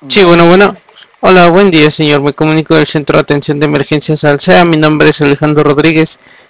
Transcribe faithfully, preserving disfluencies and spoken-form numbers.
Sí, bueno, bueno. Hola, buen día, señor. Me comunico del Centro de Atención de Emergencias Alsea. Mi nombre es Alejandro Rodríguez.